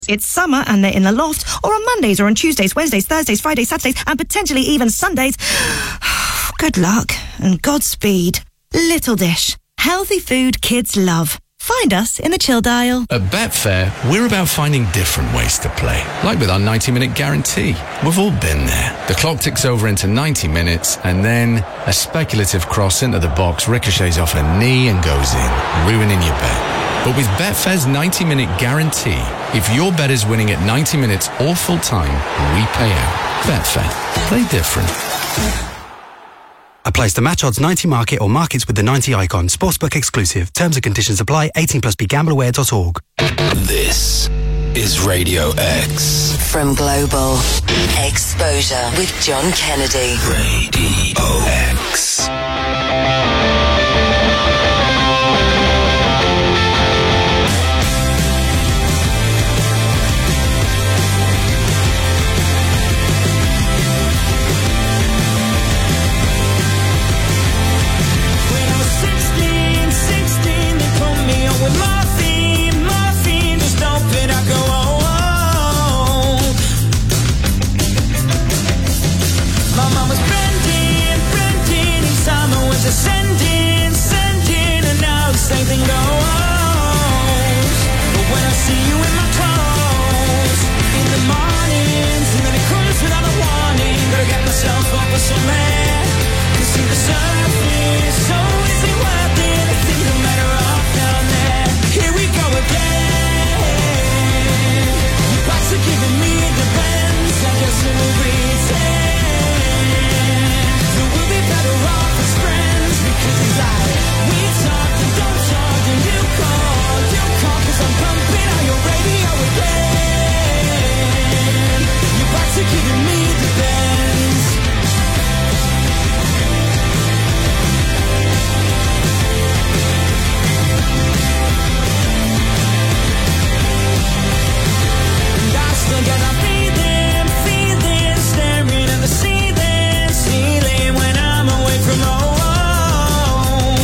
It's summer and they're in the loft, or on Mondays or on Tuesdays, Wednesdays, Thursdays, Fridays, Saturdays, and potentially even Sundays. Good luck and Godspeed. Little Dish. Healthy food kids love. Find us in the chill dial. At Betfair, we're about finding different ways to play. Like with our 90-minute guarantee. We've all been there. The clock ticks over into 90 minutes, and then a speculative cross into the box ricochets off a knee and goes in, ruining your bet. But with Betfair's 90-minute guarantee, if your bet is winning at 90 minutes or full time, we pay out. Betfair. Play different. Applies to match odds 90 market or markets with the 90 icon. Sportsbook exclusive. Terms and conditions apply. 18 plus BeGambleAware.org. This is Radio X. From Global Exposure with John Kennedy. Radio X. With morphine, just open, I go, oh. My mom was branding, in summer was ascending, and now the same thing goes. But when I see you in my clothes, in the mornings, and then it comes without a warning, gotta get myself up with some air, to see the surface, so is it worth it? I think I'm better off down there. Here we go again. Your box are giving me the bends. I guess it will pretend that we'll be better off as friends. Because it's like we talk and don't talk, and you call, cause I'm pumping on your radio again. Your box are giving me the bends. Still got a feeling, staring at the ceiling when I'm away from home.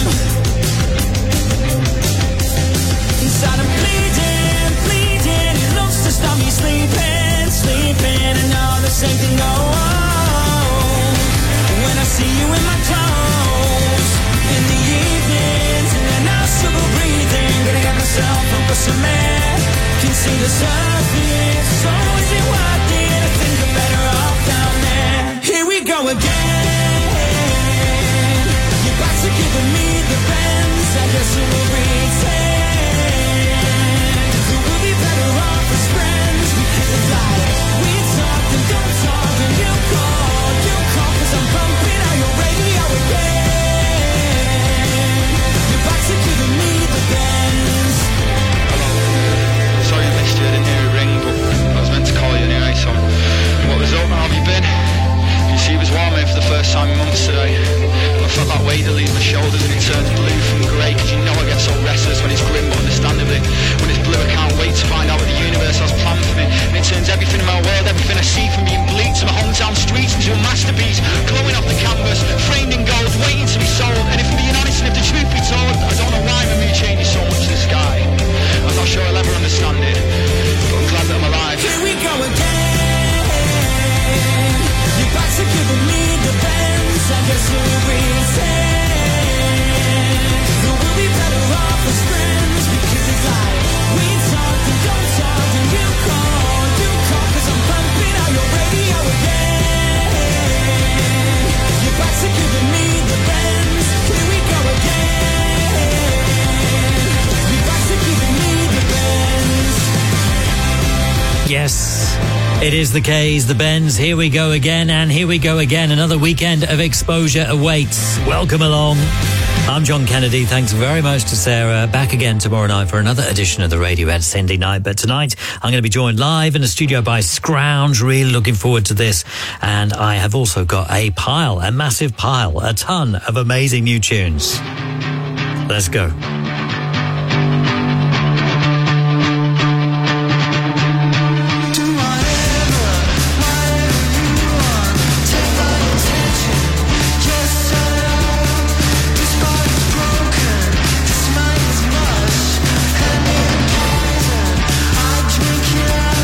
Inside I'm bleeding, it looks to stop me sleeping, and all the same thing goes. When I see you in my clothes, in the evenings, and then I'll struggle breathing, gonna get myself up with some air, can see the surface. So is it worth it? I think I'm better off down there. Here we go again. Your box are giving me the bends. I guess it will pretend that we'll be better off as friends. Because it's like we talk and don't talk, and you call, cause I'm pumping on your radio again. Your box are giving me the bends. Sorry I missed you, I didn't hear a ring, but I was meant to call you anyway, so what was up, how have you been? You see it was warm here for the first time in months today. I felt that weight to leave my shoulders and it turns blue from grey, cause you know I get so restless when it's grim, but understandably when it's blue I can't wait to find out what the universe has planned for me. And it turns everything in my world, everything I see from being bleak to my hometown streets into a masterpiece, glowing off the canvas, framed in gold, waiting to be sold. And if I'm being honest and if the truth be told, I don't know why my mood changes so much in the sky. I'm not sure I'll ever understand it, but I'm glad that I'm alive. Here we go again. Your box are giving me the bends. I guess it will pretend that we'll be better off as friends. Because it's like we talk and don't talk, and you call, cause I'm pumping on your radio again. Your box are giving me the bends. Here we go again. Your box are giving me the bends. Yes, it is the K's, the Bens. Here we go again, and here we go again. Another weekend of exposure awaits. Welcome along. I'm John Kennedy. Thanks very much to Sarah. Back again tomorrow night for another edition of the Radiohead Sunday Night. But tonight, I'm going to be joined live in the studio by Scrounge. Really looking forward to this. And I have also got a massive pile, a ton of amazing new tunes. Let's go. Drink it out.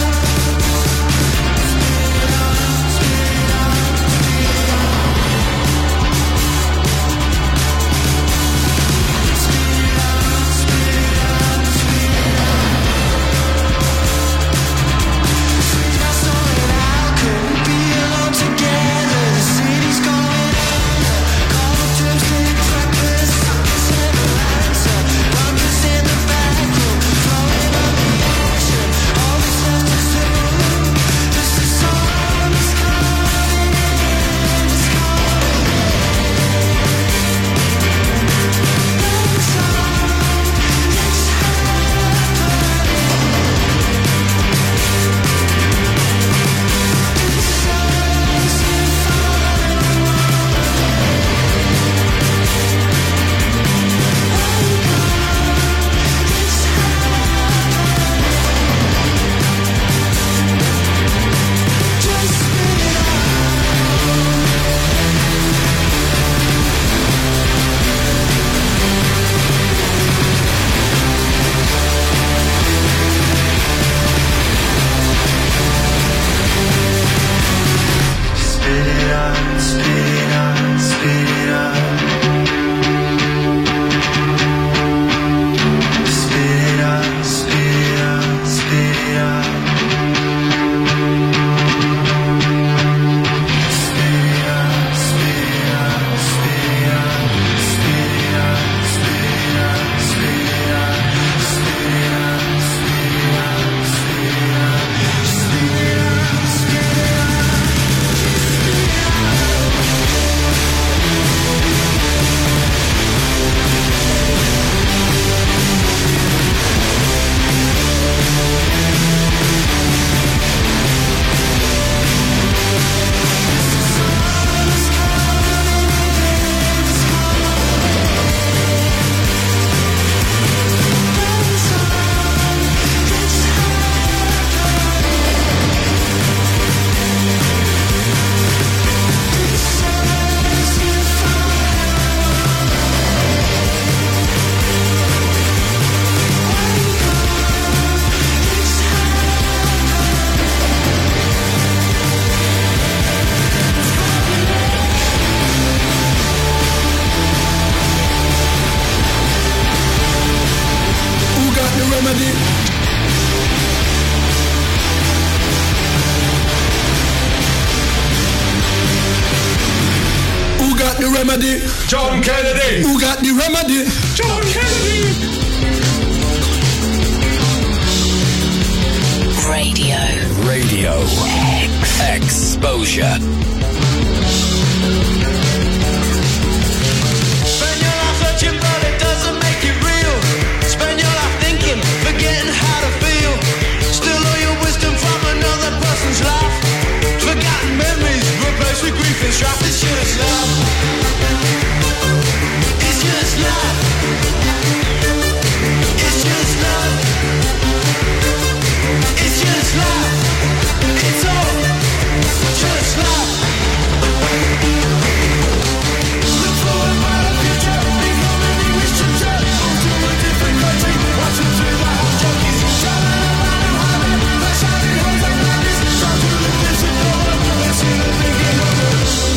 remedy? John Kennedy. Who got the remedy? John Kennedy. Radio Exposure. Spend your life searching, but it doesn't make it real. Spend your life thinking, forgetting how to feel. Still all your wisdom from another person's life. Forgotten memories replaced with grief and strife. It's just love. It's just love. It's just love. It's just love. It's all just love. Look for a brighter future. Become an English teacher. Move to a different country. Watch them through the hot junkies. Traveling around and highway. Flash out in homes like madness. Try to live this in the world. Let's see the thinking of it.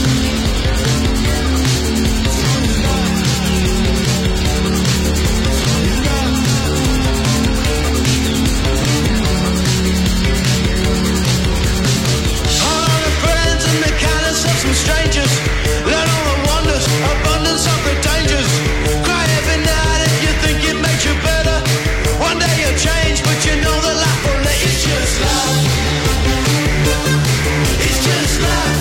Some strangers, learn all the wonders, abundance of the dangers. Cry every night if you think it makes you better. One day you'll change, but you know that life will let you. It's just love. It's just love.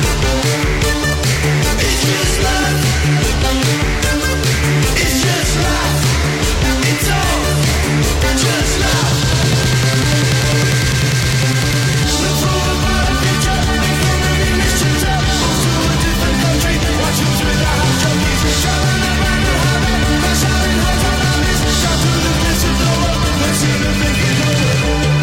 It's just love. It's just love. It's all just love. Look for a brighter future. Become an English teacher. Watching through the hot junkies. Traveling around the highway. Flash out in homes on armies. Shout through the bits of the world. Let's hear the thinking of it.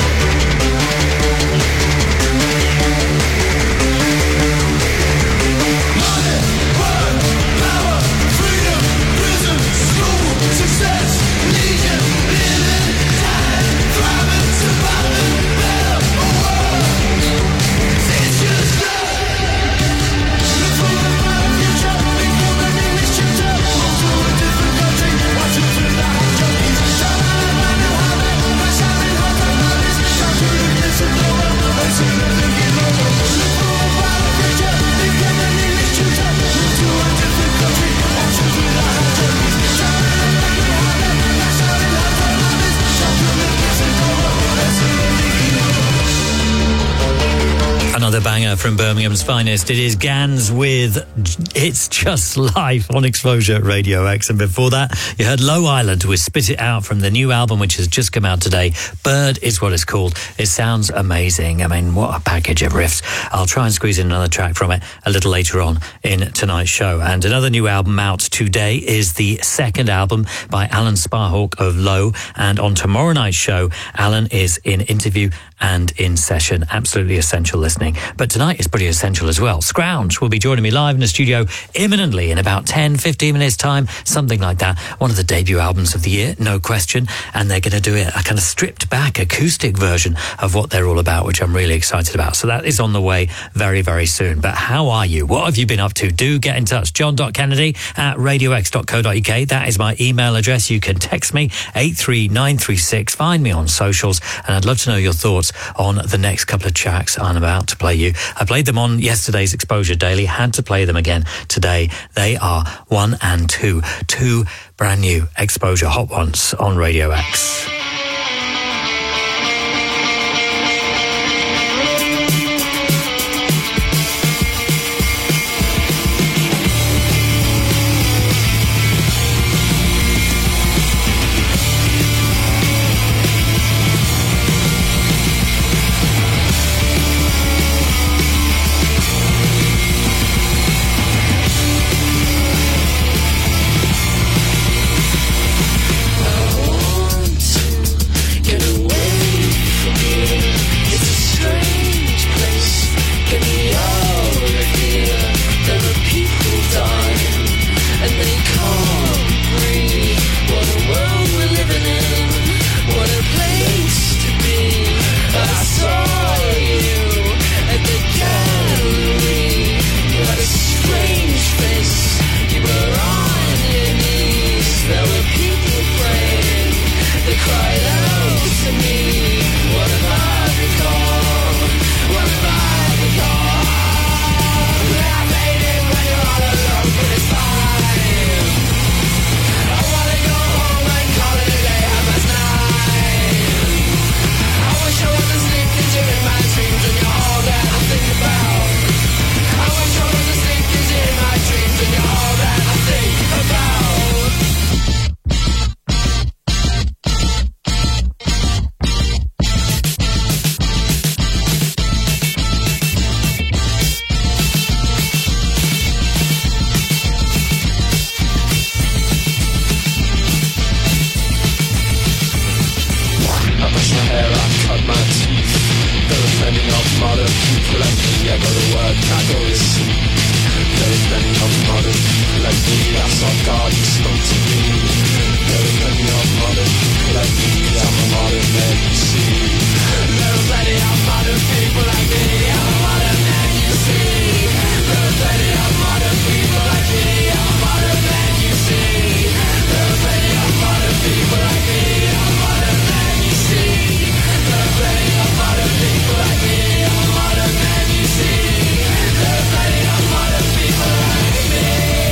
Money, word, power, freedom, prison, school, success, legion, living, dying, thriving, surviving, better, a world. It's just love. Look for a brighter future. Become an English teacher. Move to a different country. Watching through the hot junkies. Traveling around the highway. Flash out in homes like madness. Shout through the bits of the world. Let's see the thinking of it. Look for a brighter future. Become an English tutor. Move to a different country. Watching through the hot junkies. Traveling around the highway. Flash out in homes like madness. Shout through the bits of the world. Let's see the thinking of it. Another banger from Birmingham's finest. It is Gans with It's Just Life on Exposure Radio X. And before that, you heard Low Island with Spit It Out from the new album, which has just come out today. Bird is what it's called. It sounds amazing. I mean, what a package of riffs. I'll try and squeeze in another track from it a little later on in tonight's show. And another new album out today is the second album by Alan Sparhawk of Low. And on tomorrow night's show, Alan is in interview and in session. Absolutely essential listening. But tonight is pretty essential as well. Scrounge will be joining me live in the studio imminently in about 10-15 minutes time, something like that. One of the debut albums of the year, no question. And they're going to do a kind of stripped back acoustic version of what they're all about, which I'm really excited about. So that is on the way very, very soon. But how are you? What have you been up to? Do get in touch. john.kennedy@radiox.co.uk. That is my email address. You can text me 83936. Find me on socials. And I'd love to know your thoughts on the next couple of tracks I'm about to play you. I played them on yesterday's Exposure Daily, had to play them again today. They are 1 and 2. Two brand new Exposure hot ones on Radio X. Cried out to me, what have I become? like me, I go to work, I go to sleep. There are plenty of modern like me, that's our God, he spoke to me. There are plenty of modern like me, I'm a modern man, you see. There are plenty of modern people like me, I'm a modern man, you see. There are plenty of modern people like me, I'm a modern man, you see. There are plenty of modern people like me, I'm a modern man, you see. There are plenty of modern people like me, I'm a modern man, you see. There are plenty of modern people like me.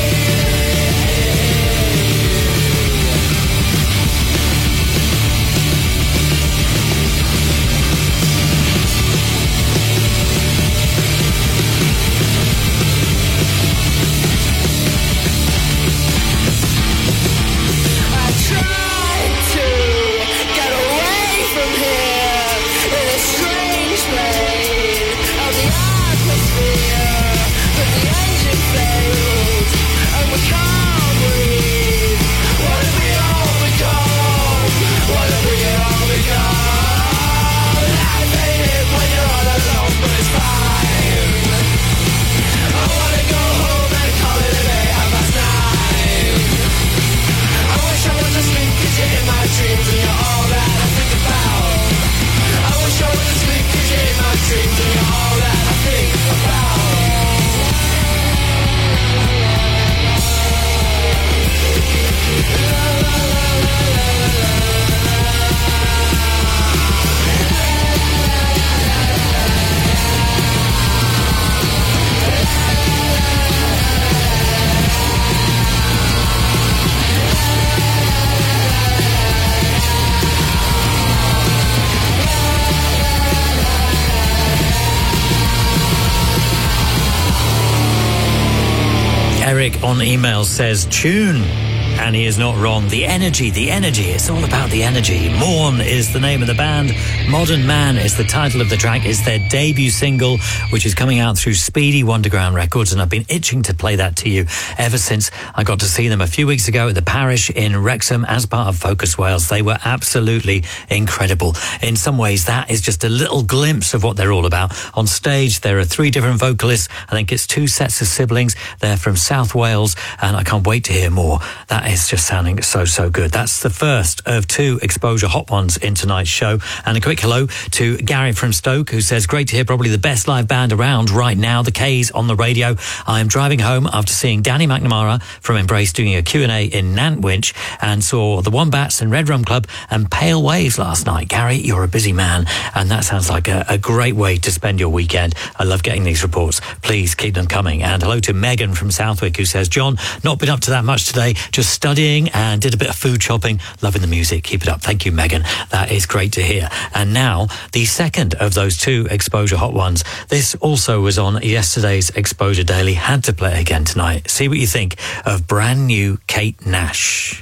Eric on email says, tune. And he is not wrong. The energy. It's all about the energy. Morn is the name of the band. Modern Man is the title of the track. It's their debut single, which is coming out through Speedy Wonderground Records. And I've been itching to play that to you ever since I got to see them a few weeks ago at the Parish in Wrexham as part of Focus Wales. They were absolutely incredible. In some ways, that is just a little glimpse of what they're all about. On stage, there are 3 different vocalists. I think it's 2 sets of siblings. They're from South Wales, and I can't wait to hear more. That is just sounding so good. That's the first of 2 Exposure Hot Ones in tonight's show. And a quick hello to Gary from Stoke, who says, great to hear probably the best live band around right now, the K's on the radio. I am driving home after seeing Danny McNamara from Embrace doing a Q&A in Nantwich, and saw the Wombats and Red Rum Club and Pale Waves last night. Gary, you're a busy man, and that sounds like a great way to spend your weekend. I love getting these reports. Please keep them coming. And hello to Megan from Southwick, who says, John, not been up to that much today, just studying and did a bit of food shopping. Loving the music. Keep it up. Thank you, Megan. That is great to hear. And now, the second of those 2 Exposure Hot Ones. This also was on yesterday's Exposure Daily. Had to play it again tonight. See what you think of brand new Kate Nash.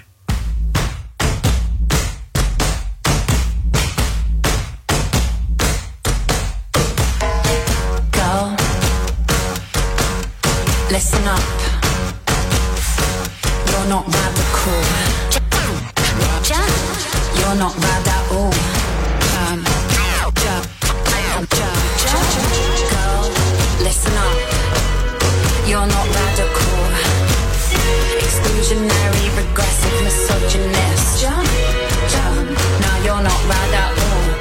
Girl, listen up. You're not radical. You're not rad at all. Girl, listen up. You're not radical. Exclusionary, regressive, misogynist. No, you're not rad at all.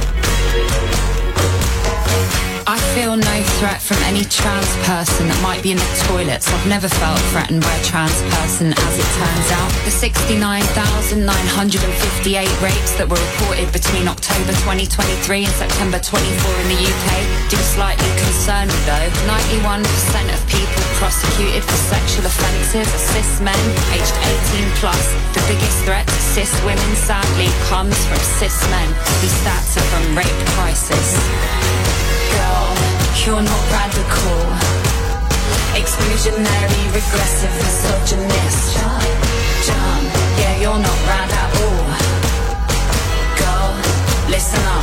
I feel no threat from any trans person that might be in the toilets. I've never felt threatened by a trans person, as it turns out. The 69,958 rapes that were reported between October 2023 and September 24 in the UK do slightly concern me though. 91% of people prosecuted for sexual offences are cis men, aged 18 plus. The biggest threat to cis women, sadly, comes from cis men. These stats are from Rape Crisis. Girl, you're not radical. Exclusionary, regressive, misogynist. Yeah, you're not rad at all. Girl, listen up.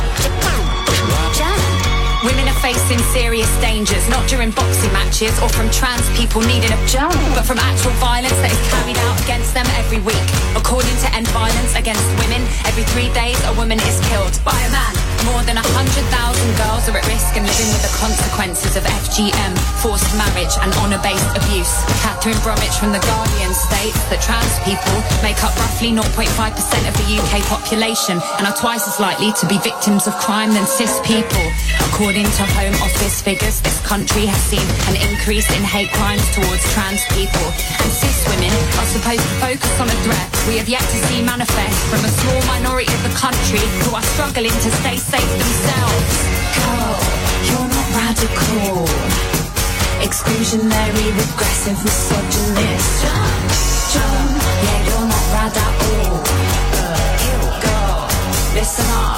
Women are facing serious dangers, not during boxing matches or from trans people needing a jump, but from actual violence that is carried out against them every week. According to End Violence Against Women, every 3 days a woman is killed by a man. More than 100,000 girls are at risk and living with the consequences consequences of FGM, forced marriage and honour-based abuse. Catherine Bromwich from The Guardian states that trans people make up roughly 0.5% of the UK population and are twice as likely to be victims of crime than cis people. According to Home Office figures, this country has seen an increase in hate crimes towards trans people. And cis women are supposed to focus on a threat we have yet to see manifest from a small minority of the country who are struggling to stay safe themselves. Girl, you're not radical. Exclusionary, regressive, misogynist. Yeah, you're not rad at all. Girl, listen up.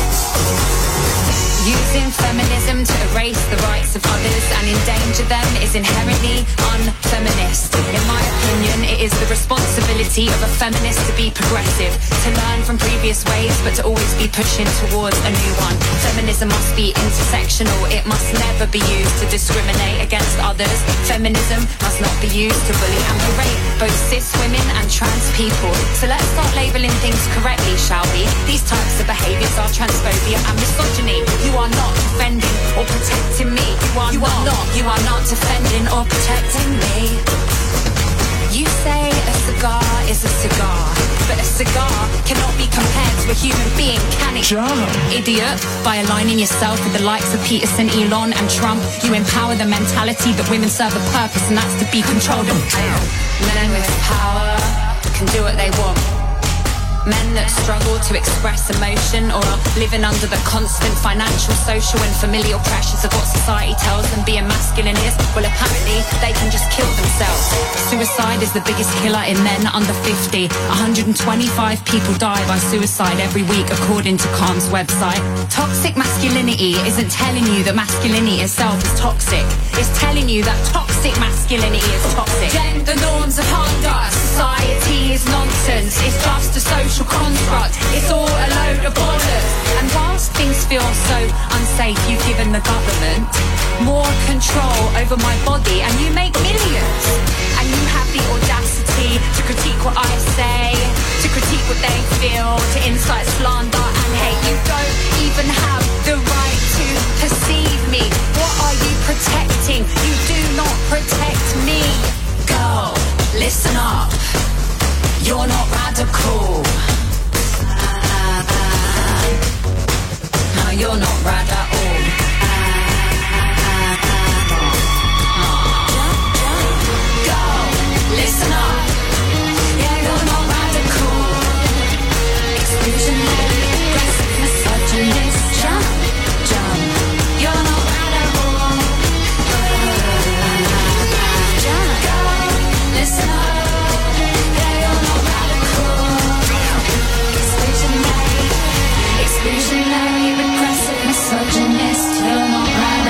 Using feminism to erase the rights of others and endanger them is inherently unfeminist. In my opinion, it is the responsibility of a feminist to be progressive, to learn from previous ways, but to always be pushing towards a new one. Feminism must be intersectional. It must never be used to discriminate against others. Feminism must not be used to bully and berate both cis women and trans people. So let's start labelling things correctly, shall we? These types of behaviours are transphobia and misogyny. You are not defending or protecting me. You are not defending or protecting me. You say a cigar is a cigar, but a cigar cannot be compared to a human being, can it? Idiot. By aligning yourself with the likes of Peterson, Elon and Trump, you empower the mentality that women serve a purpose, and that's to be controlled. Men with power can do what they want. Men that struggle to express emotion or are living under the constant financial, social and familial pressures of what society tells them being masculine is, well, apparently they can just kill themselves. Suicide is the biggest killer in men under 50. 125 people die by suicide every week, according to Calm's website. Toxic masculinity isn't telling you that masculinity itself is toxic. It's telling you that toxic masculinity is toxic. Gender norms are hunger. Society is nonsense. It's just a social construct. It's all a load of bollocks. And whilst things feel so unsafe, you've given the government more control over my body, and you make millions. And you have the audacity to critique what I say, to critique what they feel, to incite slander and hate. You don't even have the right to perceive me. What are you protecting? You do not protect me. Girl, listen up. You're not radical. No, you're not rad at all. Girl, listen up. Yeah, you're not radical. Exclusionary, aggressive, misogynist. Jump. You're not radical. Girl, listen up. Exclusionary, regressive, misogynist. You're not right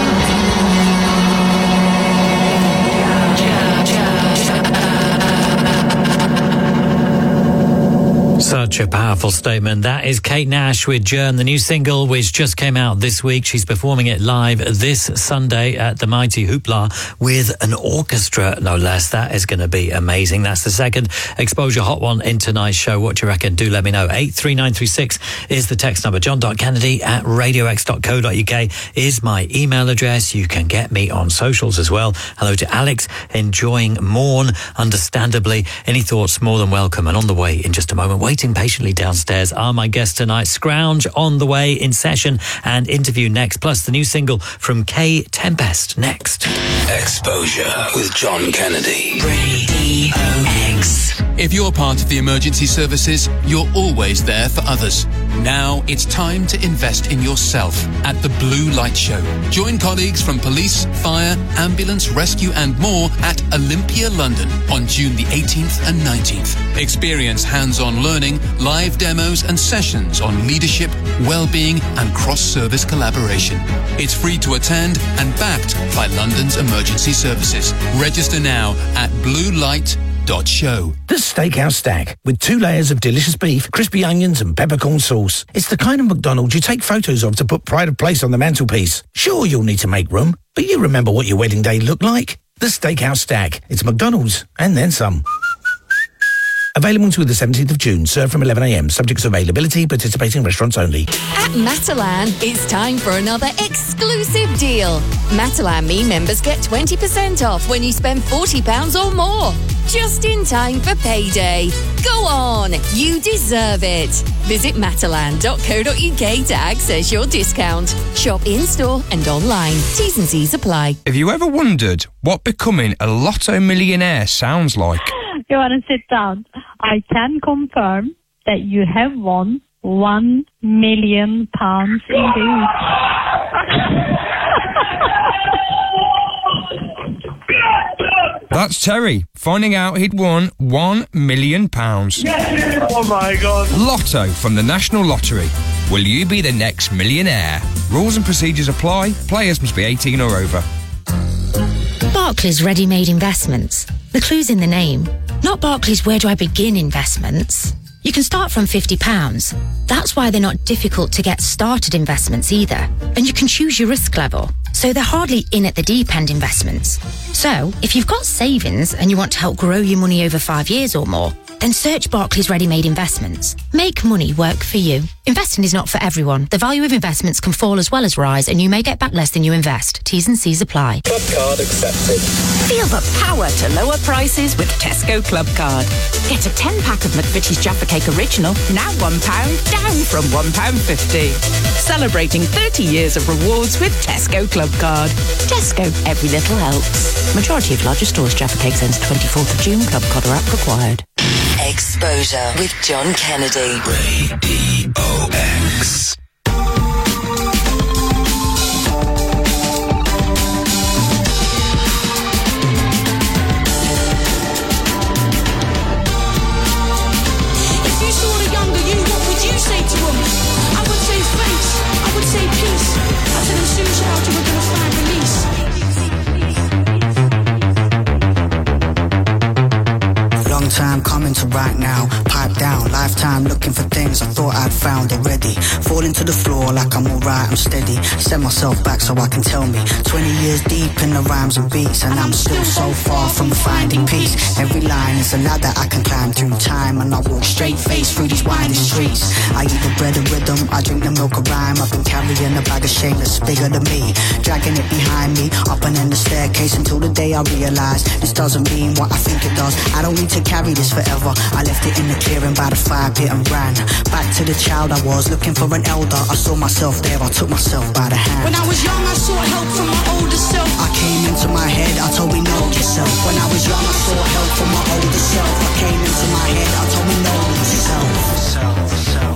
Such a powerful statement. That is Kate Nash with Journ, the new single which just came out this week. She's performing it live this Sunday at the Mighty Hoopla with an orchestra, no less. That is going to be amazing. That's the second Exposure Hot One in tonight's show. What do you reckon? Do let me know. 83936 is the text number. john.kennedy@radiox.co.uk is my email address. You can get me on socials as well. Hello to Alex, enjoying Morn, understandably. Any thoughts, more than welcome. And on the way in just a moment, waiting patiently downstairs are my guests tonight. Scrounge on the way, in session, and interview next. Plus the new single from K Tempest next. Exposure with John Kennedy. Radio X. If you're part of the emergency services, you're always there for others. Now it's time to invest in yourself at the Blue Light Show. Join colleagues from police, fire, ambulance, rescue and more at Olympia, London on June the 18th and 19th. Experience hands-on learning, live demos and sessions on leadership, well-being and cross-service collaboration. It's free to attend and backed by London's emergency services. Register now at bluelight.show. The Steakhouse Stack, with 2 layers of delicious beef, crispy onions and peppercorn sauce. It's the kind of McDonald's you take photos of to put pride of place on the mantelpiece. Sure, you'll need to make room, but you remember what your wedding day looked like. The Steakhouse Stack. It's McDonald's, and then some. Available until the 17th of June. Served from 11 a.m. Subject to availability. Participating restaurants only. At Matalan, it's time for another exclusive deal. Matalan Me members get 20% off when you spend £40 or more. Just in time for payday. Go on, you deserve it. Visit matalan.co.uk to access your discount. Shop in-store and online. T's and C's apply. Have you ever wondered what becoming a lotto millionaire sounds like? You want to sit down? I can confirm that you have won £1 million indeed. That's Terry, finding out he'd won £1 million. Oh my God. Lotto from the National Lottery. Will you be the next millionaire? Rules and procedures apply. Players must be 18 or over. Barclays Ready-Made Investments. The clue's in the name. Not Barclays Where Do I Begin investments. You can start from £50. That's why they're not difficult to get started investments either. And you can choose your risk level. So they're hardly in at the deep end investments. So, if you've got savings and you want to help grow your money over 5 years or more, then search Barclays Ready-Made Investments. Make money work for you. Investing is not for everyone. The value of investments can fall as well as rise, and you may get back less than you invest. T's and C's apply. Club card accepted. Feel the power to lower prices with Tesco Club Card. Get a 10-pack of McVitie's Jaffa Cake Original, now £1, down from £1.50. Celebrating 30 years of rewards with Tesco Club Card. Tesco, every little helps. Majority of larger stores, Jaffa Cakes ends 24th of June. Club Card or app required. Exposure with John Kennedy. Radio X. If you saw the younger you, what would you say to him? I would say thanks. I would say peace. I tell him soon child you were gonna find release. Long time coming to right now, pipe down, lifetime looking for things I thought I'd found already. Falling to the floor like I'm alright, I'm steady. Set myself back so I can tell me 20 years deep in the rhymes and beats, and I'm still so far from finding peace. Every line is a ladder I can climb through time, and I walk straight face through these winding streets. I eat the bread of rhythm, I drink the milk of rhyme. I've been carrying a bag of shame that's bigger than me, dragging it behind me, up and in the staircase until the day I realise this doesn't mean what I think it does. I don't need to carry this forever. I left it in the clearing by the fire pit and ran back to the child I was, looking for an elder. I saw myself there, I took myself by the hand. When I was young, I sought help from my older self. I came into my head, I told me know yourself. When I was young, I sought help from my older self. I came into my head, I told me know yourself.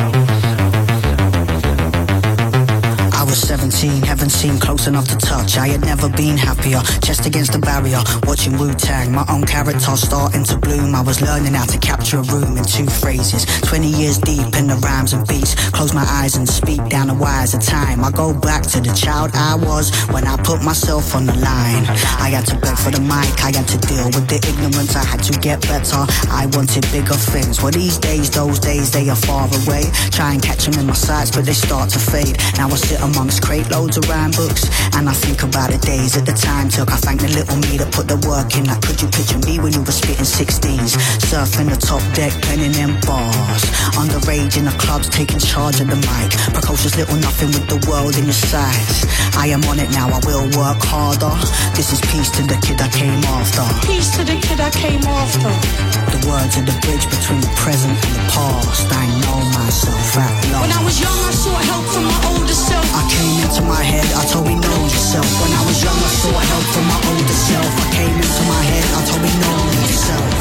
I was 17, heaven seemed close enough to touch. I had never been happier, chest against the barrier, watching Wu-Tang, my own character starting to bloom. I was learning how to capture a room in 2 phrases, 20 years deep in the rhymes and beats. Close my eyes and speak down the wires of time. I go back to the child I was when I put myself on the line. I had to beg for the mic, I had to deal with the ignorance, I had to get better. I wanted bigger things. Well, these days, those days, they are far away. Try and catch them in my sights, but they start to fade. Now I sit amongst crate loads of rhyme books, and I think about the days that the time took. I thank the little me that put the work in. Like, could you picture me when you were spitting 16s, surfing the top deck, penning them bars, underage in the clubs, taking charge of the mic, precocious little nothing with the world in your sights. I am on it now, I will work harder. This is peace to the kid I came after. Peace to the kid I came after. The words are the bridge between the present and the past. I know myself at long. When I was young, I sought help from my older self. I came into my head, I told me know yourself. When I was young, I sought help from my older self. I came into my head, I told me know yourself.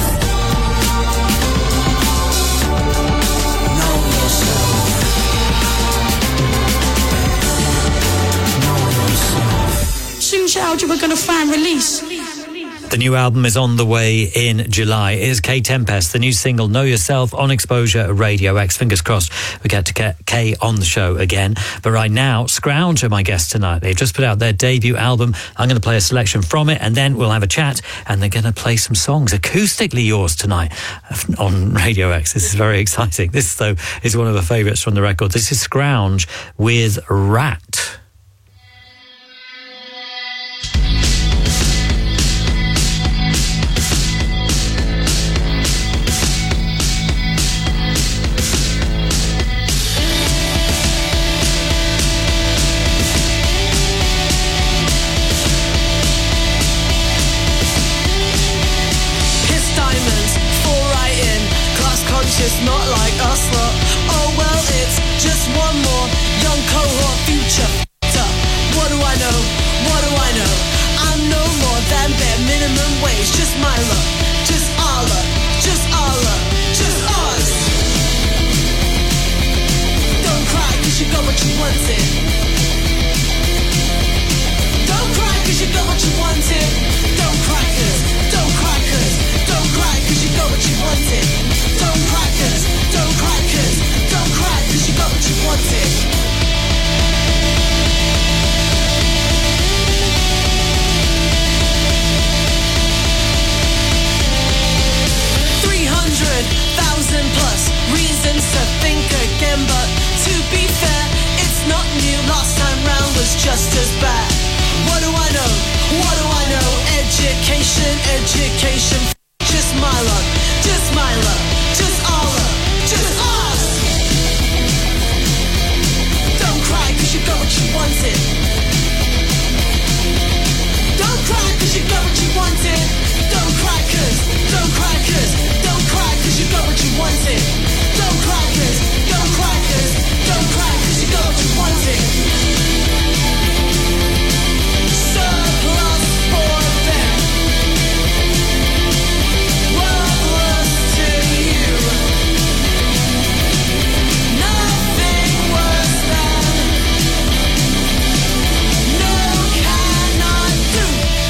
Know yourself. Know yourself. Soon, child, you were gonna find release. The new album is on the way in July. It is K Tempest, the new single Know Yourself on Exposure Radio X. Fingers crossed we get to get K on the show again. But right now, Scrounge are my guests tonight. They've just put out their debut album. I'm going to play a selection from it, and then we'll have a chat, and they're going to play some songs, acoustically yours tonight on Radio X. This is very exciting. This, though, is one of the favourites from the record. This is Scrounge with Rat. ways, just my luck, just our luck, just our luck, just ours. Don't cry cause you got what you wanted. Don't cry cause you got what you wanted. Don't cry cause, don't cry cause, don't cry cause you got what you wanted. Don't cry cause, don't cry cause, don't cry cause you got what you wanted. 300,000 plus reasons to think again, but to be fair, it's not new. Last time round was just as bad. What do I know? What do I know? Education, education. Just my luck, just my luck, just our luck, just ours. Don't cry cause you got what you wanted. Don't cry cause you got what you wanted. Don't cry cause, don't cry cause, don't cry cause you got what you wanted. Don't cry cause, don't cry cause, don't cry cause you got what you wanted. Surplus for them, worthless to you. Nothing worse than no cannot do.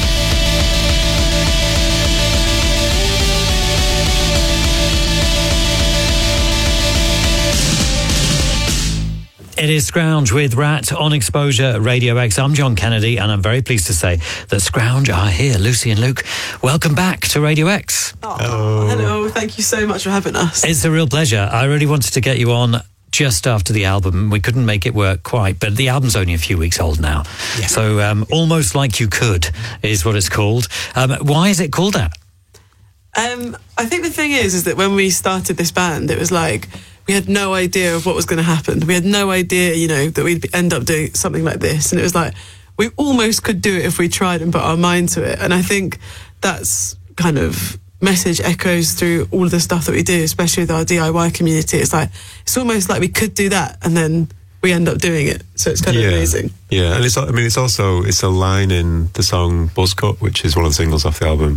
It is Scrounge with Rat on Exposure Radio X. I'm John Kennedy, and I'm very pleased to say that Scrounge are here. Lucy and Luke, welcome back to Radio X. Oh, hello. Thank you so much for having us. It's a real pleasure. I really wanted to get you on just after the album. We couldn't make it work quite, but the album's only a few weeks old now. Yeah. So Almost Like You Could is what it's called. Why is it called that? I think the thing is that when we started this band, it was like we had no idea of what was going to happen. We had no idea, you know, that we'd end up doing something like this. And it was like we almost could do it if we tried and put our mind to it. And I think that's kind of message echoes through all of the stuff that we do, especially with our DIY community. It's like it's almost like we could do that and then we end up doing it. So it's kind of amazing. Yeah, and it's a line in the song Buzzcut, which is one of the singles off the album,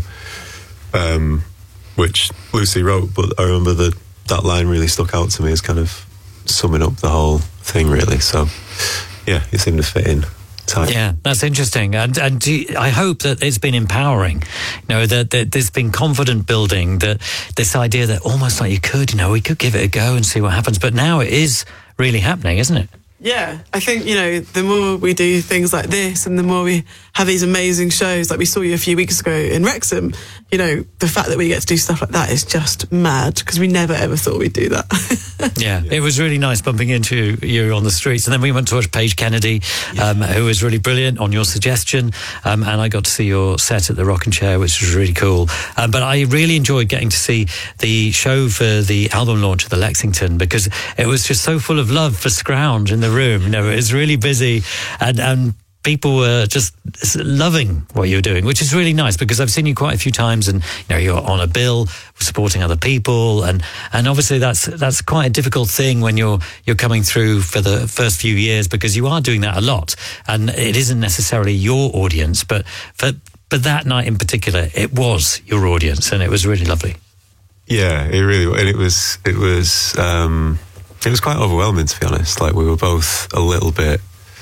which Lucy wrote, but I remember that line really stuck out to me as kind of summing up the whole thing, really. So, yeah, it seemed to fit in tight. Yeah, that's interesting. And I hope that it's been empowering, you know, that there's been confident building, that this idea that almost like you could, you know, we could give it a go and see what happens. But now it is really happening, isn't it? Yeah, I think, you know, the more we do things like this and the more we have these amazing shows, like we saw you a few weeks ago in Wrexham, you know, the fact that we get to do stuff like that is just mad because we never ever thought we'd do that. Yeah, it was really nice bumping into you on the streets. And then we went to watch Paige Kennedy, who was really brilliant on your suggestion. And I got to see your set at the Rockin' Chair, which was really cool. But I really enjoyed getting to see the show for the album launch at the Lexington because it was just so full of love for Scrounge in the room. You know, it was really busy and people were just loving what you're doing, which is really nice because I've seen you quite a few times and, you know, you're on a bill supporting other people and obviously that's quite a difficult thing when you're coming through for the first few years because you are doing that a lot and it isn't necessarily your audience, but that night in particular, it was your audience and it was really lovely. Yeah, it really was. And it was quite overwhelming, to be honest. Like we were both a little bit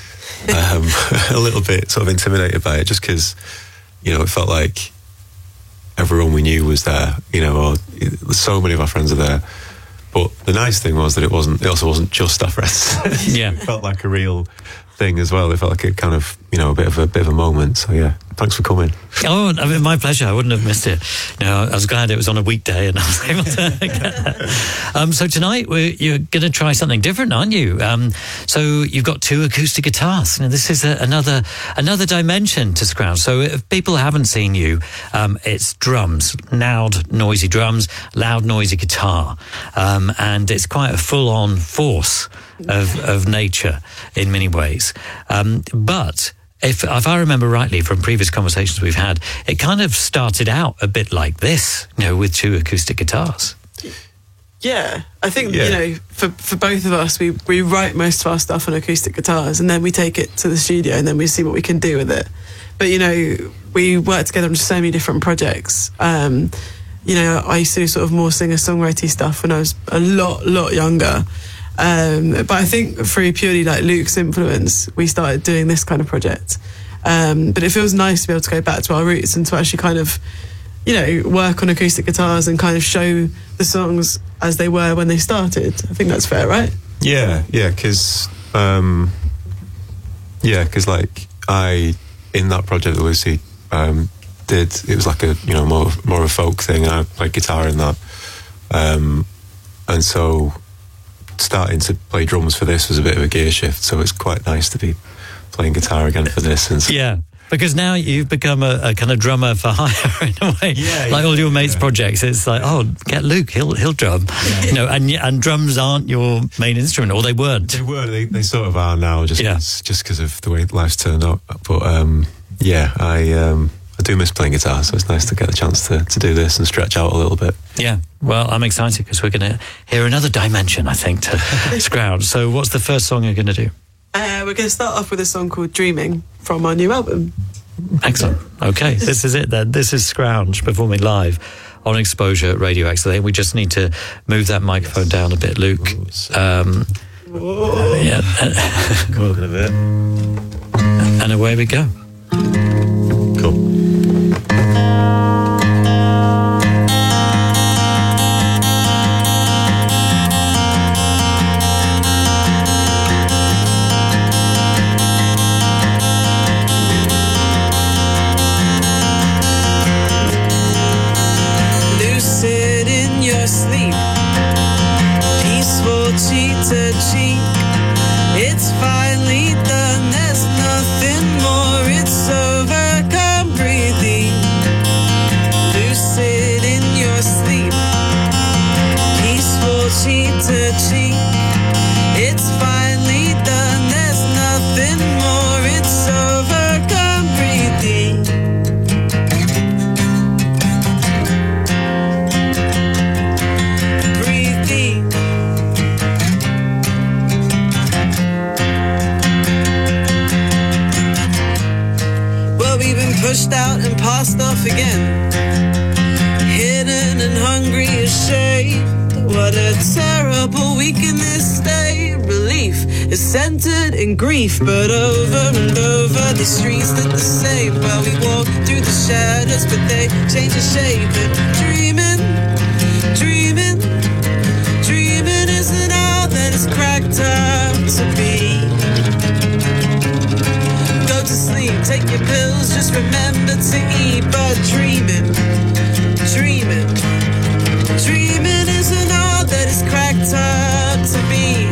sort of intimidated by it, just because, you know, it felt like everyone we knew was there. You know, or so many of our friends are there. But the nice thing was that it also wasn't just our friends. Yeah, it felt like a real thing as well. It felt like it kind of, you know, a bit of a moment. So yeah, thanks for coming. Oh, I mean, my pleasure. I wouldn't have missed it. You know, I was glad it was on a weekday and I was able to get that. So tonight you're going to try something different, aren't you? So you've got two acoustic guitars. Now, this is another dimension to Scrounge. So if people haven't seen you, it's drums, loud, noisy drums, loud, noisy guitar, and it's quite a full-on force of nature in many ways. But if I remember rightly from previous conversations we've had, it kind of started out a bit like this, you know, with two acoustic guitars. Yeah, I think, Yeah. you know, for both of us, we write most of our stuff on acoustic guitars and then we take it to the studio and then we see what we can do with it. But, you know, we work together on so many different projects. You know, I used to do sort of more singer-songwriter stuff when I was a lot younger. But I think through purely like Luke's influence, we started doing this kind of project. But it feels nice to be able to go back to our roots and to actually kind of, you know, work on acoustic guitars and kind of show the songs as they were when they started. I think that's fair, right? Yeah, because like in that project that Lucy did, it was like a, you know, more of a folk thing, and I played guitar in that, and so starting to play drums for this was a bit of a gear shift. So it's quite nice to be playing guitar again for this. And so, yeah. Because now you've become a kind of drummer for hire in a way. Yeah, like all your mates' projects, it's like, oh, get Luke, he'll drum. Yeah. You know, and drums aren't your main instrument, or they weren't. They sort of are now, just because of the way life's turned out. But I do miss playing guitar, so it's nice to get the chance to do this and stretch out a little bit. Yeah, well, I'm excited because we're going to hear another dimension, I think, to Scrounge. So what's the first song you're going to do? We're going to start off with a song called Dreaming from our new album. Excellent. Okay, this is it then. This is Scrounge performing live on Exposure Radio X. I think we just need to move that microphone down a bit, Luke. Yeah. Go a bit. And away we go. Cool. Lucid in your sleep, peaceful cheek to cheek. It's finally done, there's nothing more, it's over, come breathing. Lucid in your sleep, peaceful cheek to cheek. It's finally done, there's nothing more, it's over, come breathing. Breathing. Well, we've been pushed out and passed off again, hidden and hungry, ashamed. What a terrible week in this state. Relief is centered in grief, but over and over the streets look the same. Well, we walk through the shadows, but they change the shape. And dreaming, dreaming, dreaming isn't all that it's cracked up to be. Go to sleep, take your pills, just remember to eat. But dreaming, dreaming, dreaming isn't all that it's cracked up to be.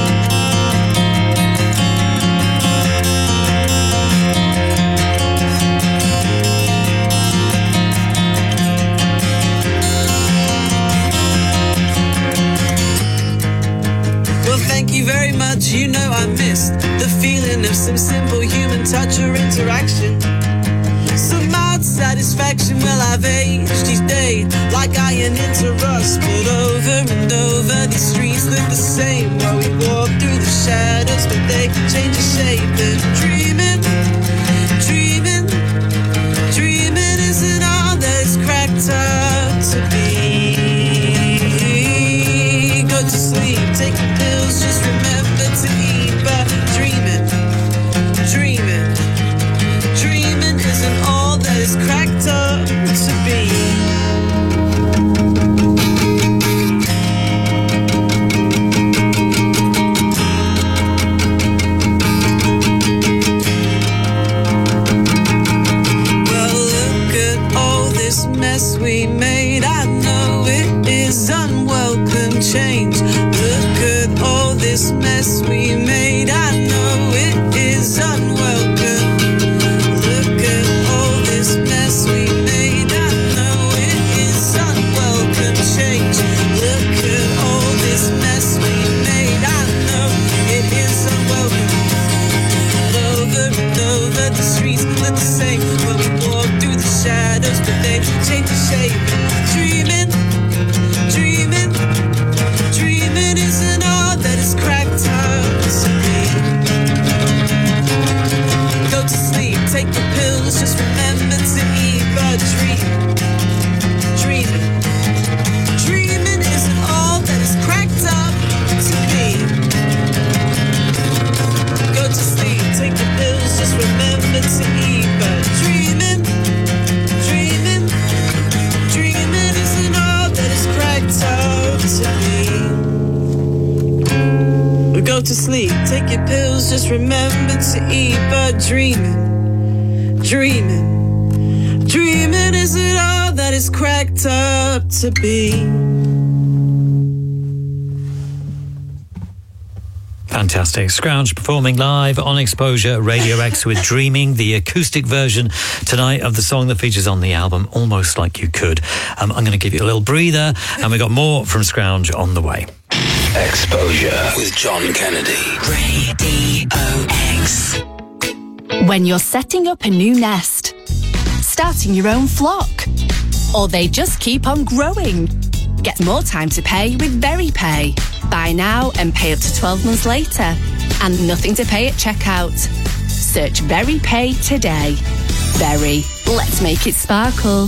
Well, thank you very much. You know I missed the feeling of some simple human touch or interaction. Some mild satisfaction. Well, I've aged each day like iron into rust. But over and over these streets look the same. Well, we walk through the shadows, but they change the shape. And dreaming, dreaming, dreaming isn't all that it's cracked up to be. Go to sleep, take your pills, just remember to eat. But dreaming, dreaming, dreaming isn't all that it's cracked up to be. Well, look at all this mess we made. I know it is unwelcome change. Look at all this mess we made. I know it is unwelcome. Look at all this mess we made. I know it is unwelcome change. Look at all this mess we made. I know it is unwelcome. Over and over the streets look the same. When we walk through the shadows, but they change the shape. Dreaming, dreaming, pills, just remember to eat. But dreaming isn't all that it's cracked up to be. Go to sleep, take the pills, just remember to eat. But dreaming isn't all that it's cracked up to be. Go to sleep, take your pills, just remember to eat. But dreaming isn't all that it's cracked up to be. Fantastic. Scrouge performing live on Exposure Radio X with Dreaming, the acoustic version tonight of the song that features on the album, Almost Like You Could. I'm going to give you a little breather, and we got more from Scrouge on the way. Exposure with John Kennedy. Radio X. When you're setting up a new nest, starting your own flock, or they just keep on growing, get more time to pay with VeryPay. Buy now and pay up to 12 months later, and nothing to pay at checkout. Search VeryPay today. Very. Let's make it sparkle.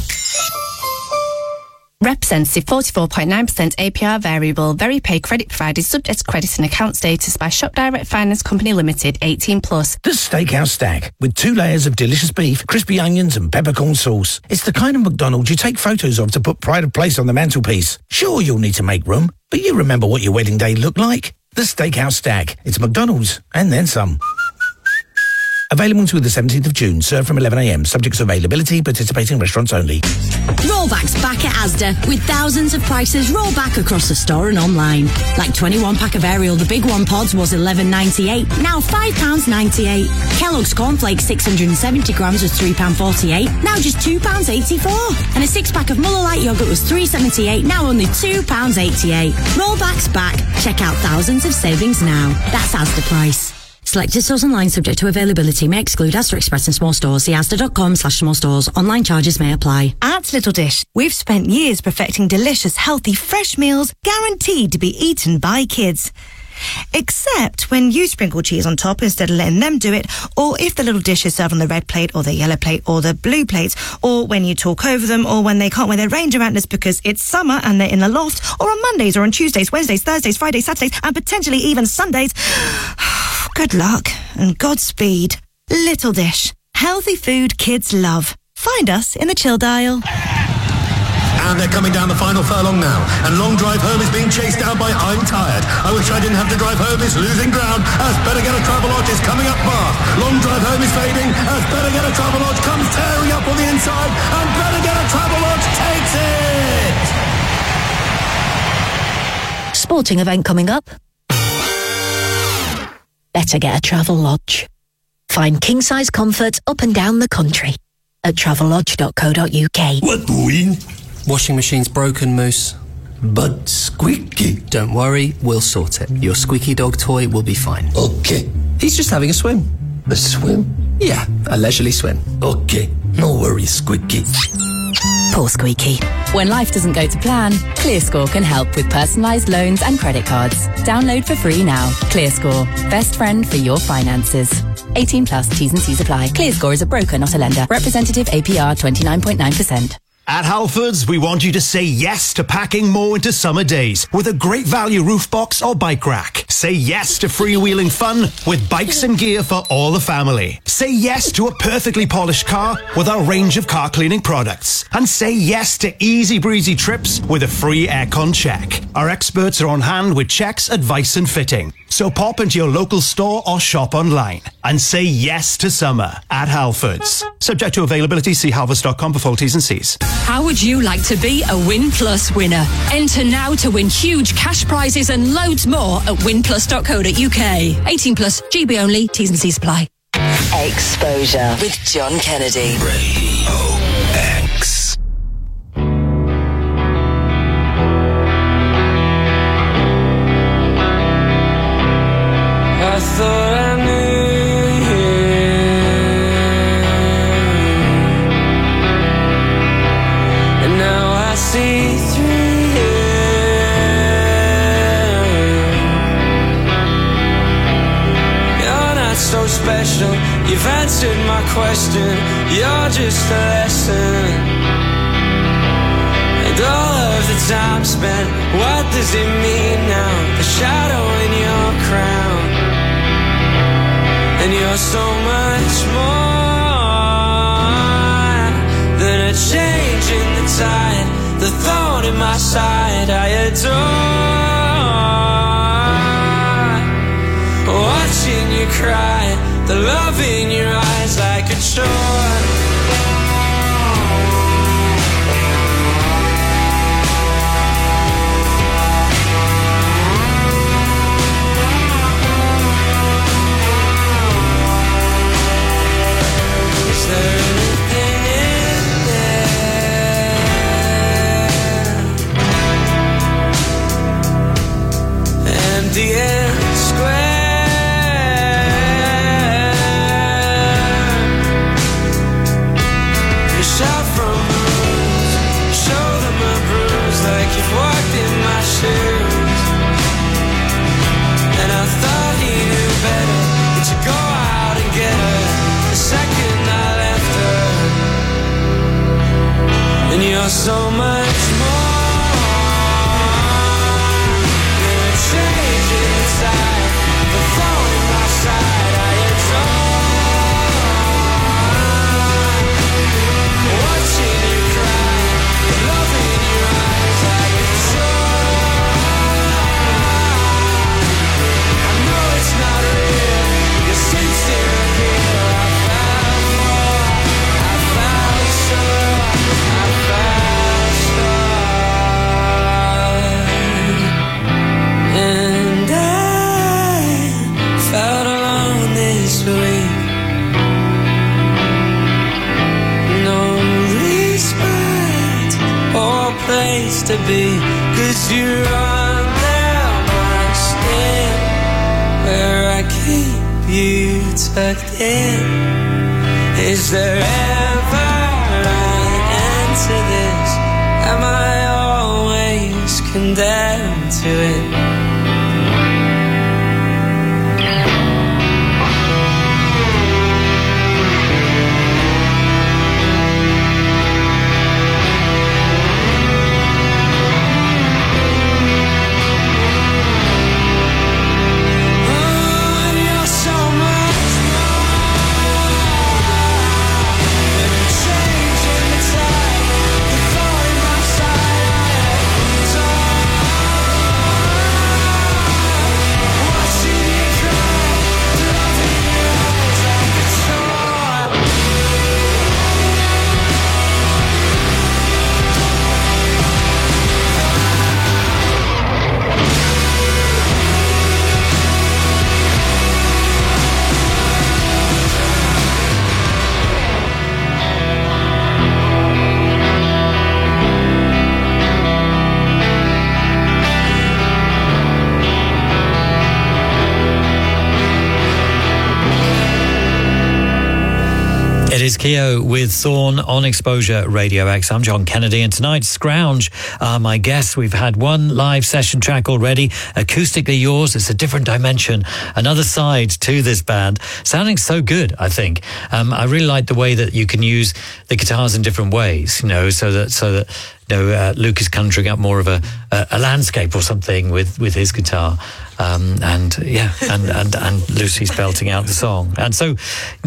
Representative 44.9% APR variable. VeryPay credit provided subject to credit and account status by Shop Direct Finance Company Limited, 18+. The Steakhouse Stack, with 2 layers of delicious beef, crispy onions and peppercorn sauce. It's the kind of McDonald's you take photos of to put pride of place on the mantelpiece. Sure, you'll need to make room, but you remember what your wedding day looked like. The Steakhouse Stack. It's McDonald's, and then some. Available until the 17th of June. Served from 11 a.m. Subject to availability. Participating restaurants only. Rollbacks back at Asda with thousands of prices roll back across the store and online. Like 21-pack of Ariel, the big one pods was $11.98, now £5.98. Kellogg's Cornflakes 670 grams was £3.48, now just £2.84. And a 6-pack of Muller Light yogurt was $3.78, now only £2.88. Rollbacks back. Check out thousands of savings now. That's Asda price. Selected stores online subject to availability may exclude Asda Express and small stores. See asda.com/small stores. Online charges may apply. At Little Dish, we've spent years perfecting delicious, healthy, fresh meals guaranteed to be eaten by kids. Except when you sprinkle cheese on top instead of letting them do it, or if the little dish is served on the red plate or the yellow plate or the blue plate, or when you talk over them, or when they can't wear their Ranger antlers because it's summer and they're in the loft, or on Mondays or on Tuesdays, Wednesdays, Thursdays, Fridays, Saturdays, and potentially even Sundays. Good luck and Godspeed. Little Dish. Healthy food kids love. Find us in the chill dial. And they're coming down the final furlong now. And Long Drive Home is being chased down by I'm Tired. I wish I didn't have to drive home. It's losing ground as Better Get a Travelodge is coming up fast. Long Drive Home is fading as Better Get a Travelodge comes tearing up on the inside. And Better Get a Travelodge takes it! Sporting event coming up. Better Get a Travelodge. Find king-size comfort up and down the country at travellodge.co.uk. What doing? Washing machine's broken, Moose. But Squeaky. Don't worry, we'll sort it. Your squeaky dog toy will be fine. Okay. He's just having a swim. A swim? Yeah, a leisurely swim. Okay. No worries, Squeaky. Poor Squeaky. When life doesn't go to plan, ClearScore can help with personalised loans and credit cards. Download for free now. ClearScore. Best friend for your finances. 18+, T's and C's apply. ClearScore is a broker, not a lender. Representative APR 29.9%. At Halfords, we want you to say yes to packing more into summer days with a great value roof box or bike rack. Say yes to freewheeling fun with bikes and gear for all the family. Say yes to a perfectly polished car with our range of car cleaning products. And say yes to easy breezy trips with a free aircon check. Our experts are on hand with checks, advice and fitting. So pop into your local store or shop online and say yes to summer at Halfords. Subject to availability, see halfords.com for full T's and C's. How would you like to be a Win Plus winner? Enter now to win huge cash prizes and loads more at winplus.co.uk. 18+, GB only, T's and C's apply. Exposure with John Kennedy. Radio X. I thought I knew you, and now I see through you. You're not so special, you've answered my question, you're just a lesson. And all of the time spent, what does it mean now? The shadow in your crown. And you're so much more than a change in the tide. The thorn in my side I adore. Watching you cry, the love in your eyes like a chore. Is there anything in there? Empty and square. Shout from the rooms, show them a bruise like you've walked in my shoes. And I thought he knew better than to go out and get her the second I left her. And you're so much more than a change in the tide. The thorn in my side I adore. Watching you cry, the love in your eyes like a chore. I know it's not real, you're sincere here. I found more, I found sure, I found star. And I felt alone this week. Place to be, 'cause you're under my skin, where I keep you tucked in. Is there ever an end to this? Am I always condemned to it? It is Keo with Thorn on Exposure Radio X. I'm John Kennedy, and tonight Scrounge are my guests. We've had one live session track already, Acoustically Yours. It's a different dimension, another side to this band, sounding so good, I think. I really like the way that you can use the guitars in different ways, you know, so that Luke is conjuring up more of a landscape or something with his guitar. And Lucy's belting out the song. And so,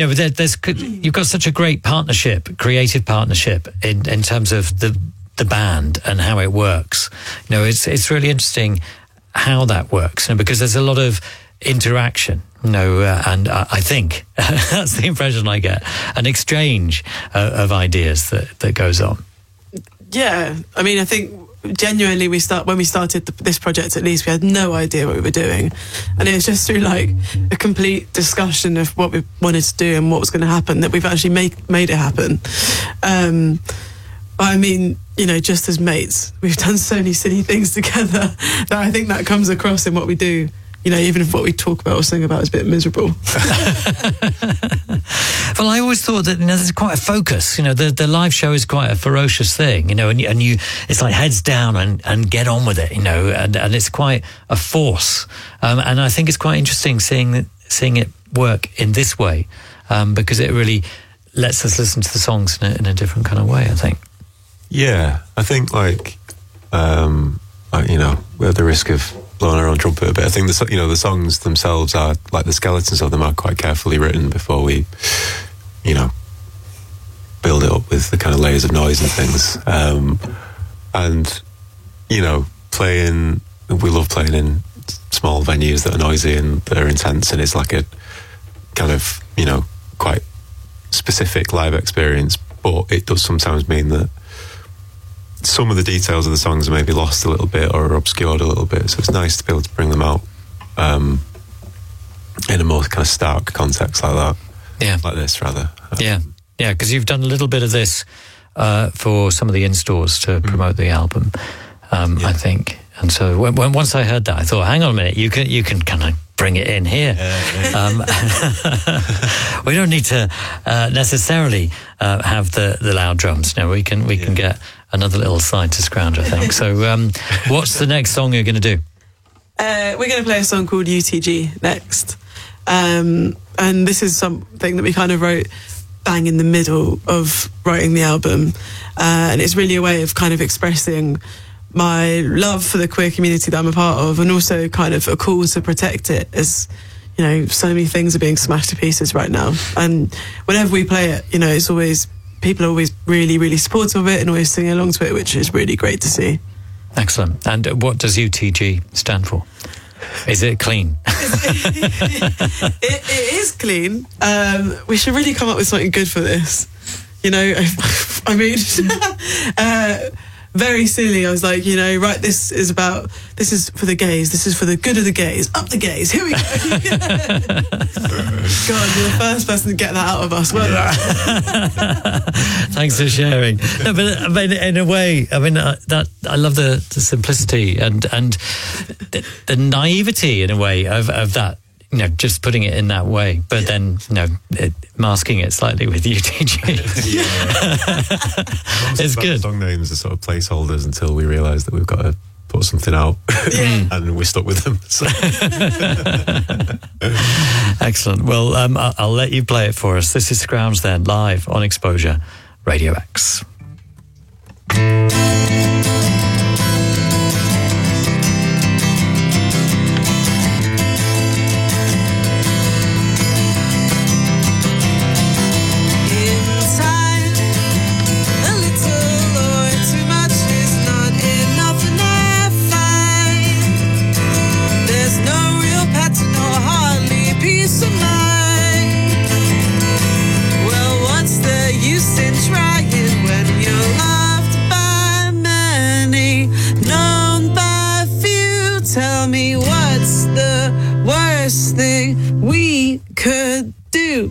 you've got such a great partnership, creative partnership in terms of the band and how it works. It's really interesting how that works, because there's a lot of interaction, and I think that's the impression I get, an exchange of ideas that goes on. Yeah, I mean, I think genuinely when we started this project, at least we had no idea what we were doing, and it was just through like a complete discussion of what we wanted to do and what was going to happen that we've actually made it happen. I mean, just as mates, we've done so many silly things together that I think that comes across in what we do. Even if what we talk about or sing about is a bit miserable. Well, I always thought that there's quite a focus. The live show is quite a ferocious thing. And you it's like heads down and get on with it. And it's quite a force. And I think it's quite interesting seeing it work in this way. because it really lets us listen to the songs in a different kind of way, I think. Yeah, I think like, you know, we're at the risk of blowing our own trumpet a bit. I think the songs themselves are, like the skeletons of them are quite carefully written before we, you know, build it up with the kind of layers of noise and things. And, you know, we love playing in small venues that are noisy and that are intense, and it's like a kind of, you know, quite specific live experience, but it does sometimes mean that some of the details of the songs are maybe lost a little bit or obscured a little bit, so it's nice to be able to bring them out in a more kind of stark context like that. Yeah. Like this, rather. Yeah, because you've done a little bit of this for some of the in-stores to promote the album, I think. And so once I heard that, I thought, hang on a minute, you can kind of bring it in here. We don't need to necessarily have the loud drums. No, we can get another little side to scrounge, I think. So what's the next song you're going to do? We're going to play a song called UTG next. And this is something that we kind of wrote bang in the middle of writing the album. And it's really a way of kind of expressing my love for the queer community that I'm a part of, and also kind of a call to protect it, as, you know, so many things are being smashed to pieces right now. And whenever we play it, you know, it's always, people are always really, really supportive of it and always singing along to it, which is really great to see. Excellent. And what does UTG stand for? Is it clean? It is clean. We should really come up with something good for this. You know, I mean, very silly. I was like, you know, right, this is for the gays. This is for the good of the gays. Up the gays. Here we go. God, you're the first person to get that out of us. Well, thanks for sharing. No, but I mean, in a way, I mean, that I love the simplicity and the naivety in a way of that. You know, just putting it in that way, but then, you know, masking it slightly with UTG. It's good. Song names are sort of placeholders until we realise that we've got to put something out, and we're stuck with them. So. Excellent. Well, I'll let you play it for us. This is Scrounge then, live on Exposure Radio X. Thing we could do.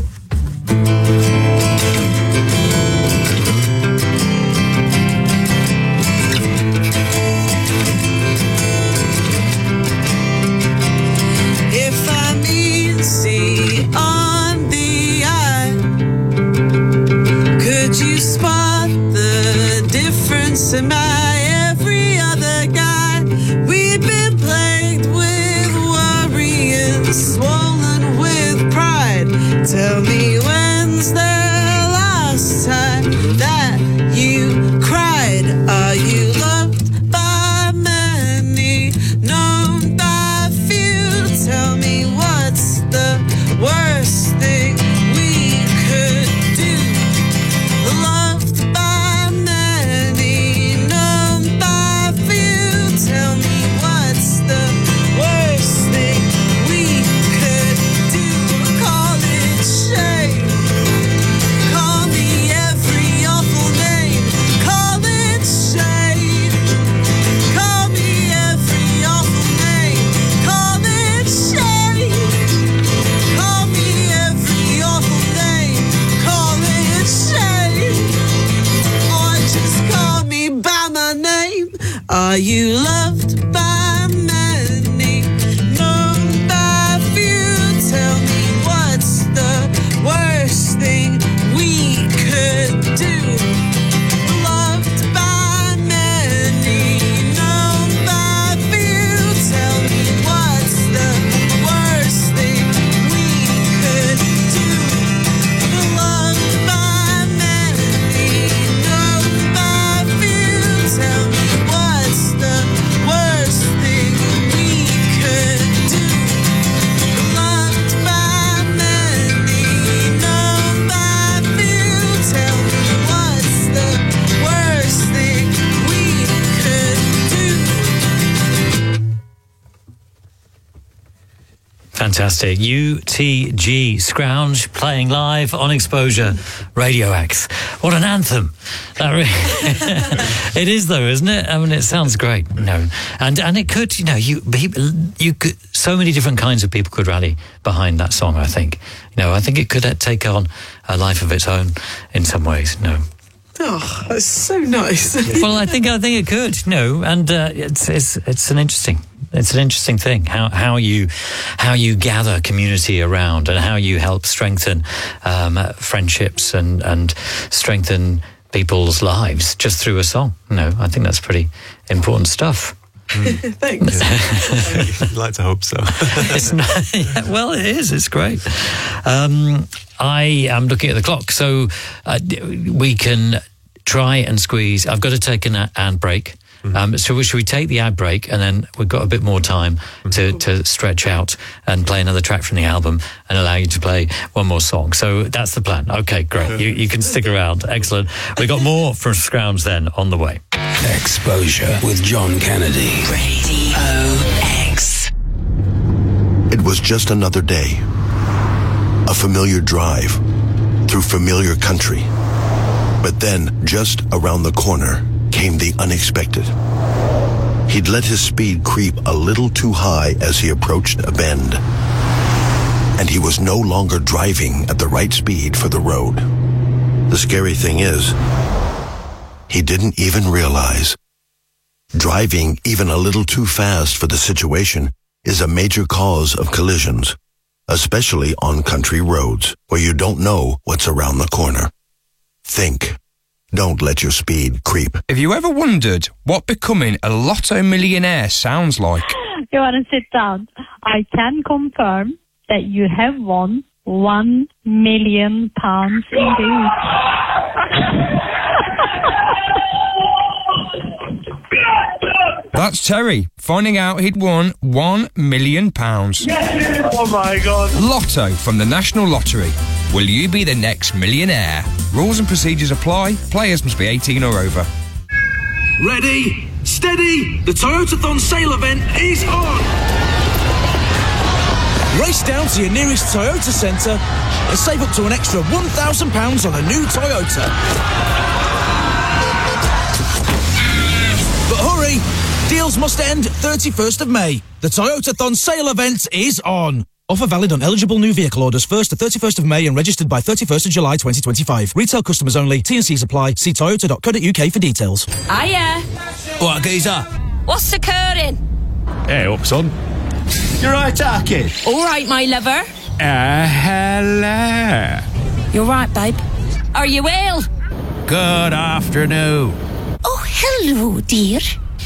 If I mean see on the eye, could you spot the difference in my every other guy? We've been plagued with worry and swollen with pride. Tell me, when's the last time that you cried? Are you loved by many, known by few? Tell me, what's the worst thing we could do? Loved by many, known by few. Tell me, what's the worst thing we could do? Call it shame. Call me every awful name. Call it shame. Call me every awful name. Call it shame. Call me every awful name. Call it shame. Or just call me by my name. Are you loved by many, known by few? Tell me, what's the worst thing we could do? Loved by many, known by few. Tell me, what's the worst thing we could do? Fantastic. UTG, Scrounge, playing live on Exposure Radio X. What an anthem. It is, though, isn't it? I mean, it sounds great. And it could, you could, so many different kinds of people could rally behind that song, I think. I think it could take on a life of its own in some ways. Oh, that's so nice. Well, I think it could. And it's an interesting thing how you gather community around and how you help strengthen friendships and strengthen people's lives just through a song. I think that's pretty important stuff. Thanks. I'd like to hope so. It's not, well, it is. It's great. I am looking at the clock, so we can try and squeeze. I've got to take an ad break. So should we take the ad break and then we've got a bit more time to stretch out and play another track from the album and allow you to play one more song. So that's the plan. Okay, great. You can stick around. Excellent. We've got more from Scrounge then on the way. Exposure with John Kennedy. Radio X. It was just another day. A familiar drive through familiar country. But then, just around the corner, came the unexpected. He'd let his speed creep a little too high as he approached a bend. And he was no longer driving at the right speed for the road. The scary thing is, he didn't even realize. Driving even a little too fast for the situation is a major cause of collisions, especially on country roads where you don't know what's around the corner. Think. Don't let your speed creep. Have you ever wondered what becoming a lotto millionaire sounds like? You want to sit down? I can confirm that you have won £1 million indeed. That's Terry, finding out he'd won £1 million. Yes! Oh my God. Lotto from the National Lottery. Will you be the next millionaire? Rules and procedures apply. Players must be 18 or over. Ready? Steady! The Toyotathon sale event is on! Race down to your nearest Toyota centre and save up to an extra £1,000 on a new Toyota. But hurry! Deals must end 31st of May. The Toyotathon sale event is on. Offer valid on eligible new vehicle orders 1st to 31st of May and registered by 31st of July 2025. Retail customers only. T&Cs apply. See toyota.co.uk for details. Hiya. What, geezer? What's occurring? Hey, up, son. You're right, Arky. All right, my lover. Hello. You're right, babe. Are you ill? Good afternoon. Oh, hello, dear.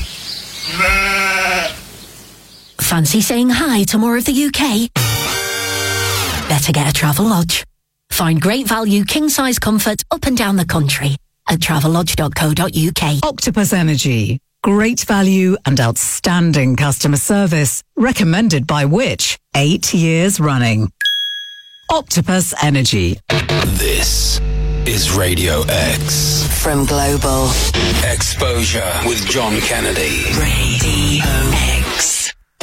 Fancy saying hi to more of the UK? Better get a Travelodge. Find great value, king-size comfort up and down the country at travelodge.co.uk. Octopus Energy. Great value and outstanding customer service. Recommended by which? 8 years running. Octopus Energy. This is Radio X. From Global. Exposure with John Kennedy. Radio X.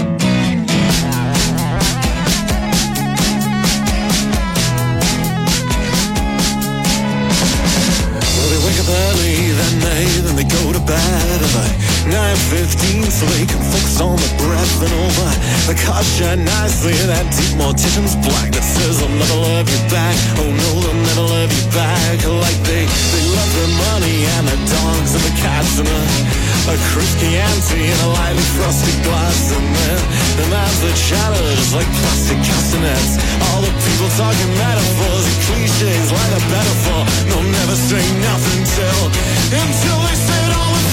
Early that night, then they go to bed at like 9:15, so they can focus on the breath and over. The cards shine nicely, that deep mortician's black that says they'll never love you back. Oh no, they'll never love you back. Like they love their money and their dogs and the cats and a crispy auntie and a lightly frosted glass. And then there's the chatter just like plastic castanets. All the people talking metaphors and cliches like they're better for. No, never say nothing until they said all the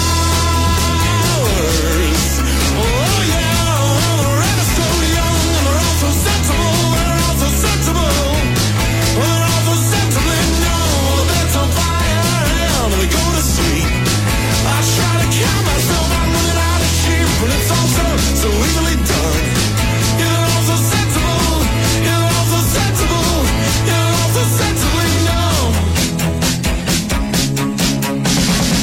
flowers. Oh yeah, they're ever so young and they're all so sensible. They're all so sensible. They're all so sensibly know the bed's on fire and we go to sleep. I try to count myself, I'm running out of sheep, but it's all so easily done. You're all so sensible. You're all so sensible. You're all so sensibly know.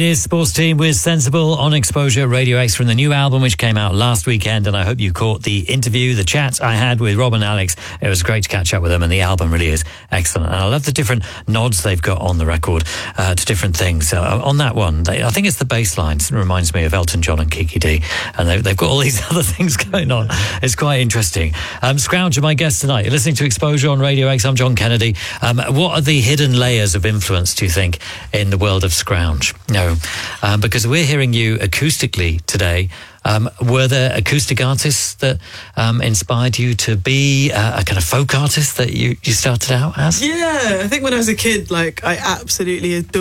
It is Sports Team with Sensible on Exposure Radio X from the new album, which came out last weekend. And I hope you caught the interview, the chat I had with Rob and Alex. It was great to catch up with them, and the album really is excellent. And I love the different nods they've got on the record to different things. On that one, I think it's the bass lines. It reminds me of Elton John and Kiki D. And they've got all these other things going on. It's quite interesting. Scrouge are my guest tonight. You're listening to Exposure on Radio X. I'm John Kennedy. What are the hidden layers of influence, do you think, in the world of Scrouge? No, because we're hearing you acoustically today. Were there acoustic artists that inspired you to be a kind of folk artist that you started out as? Yeah, I think when I was a kid, I absolutely adored